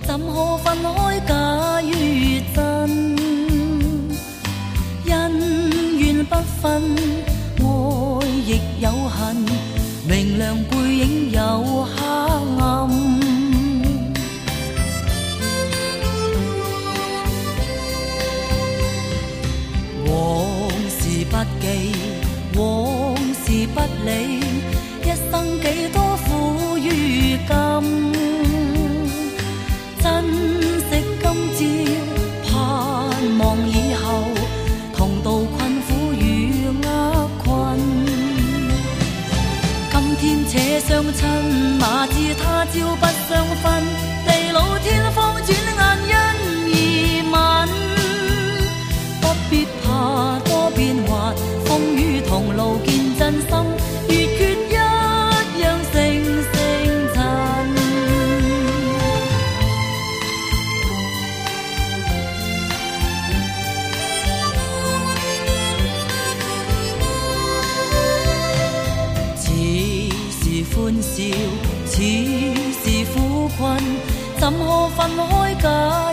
怎可分開假與真？恩怨不分，愛亦有恨，明亮背影有黑暗。往事不記，往事不理，一生幾多苦與甘。珍惜今朝，盼望以後，同渡困苦與厄困。今天且相親，哪知他朝不相分，地老天荒轉眼因而泯。不必怕多變幻，風雨同路見真心，月缺一樣成塵。似是歡笑，似是苦困，怎可分開假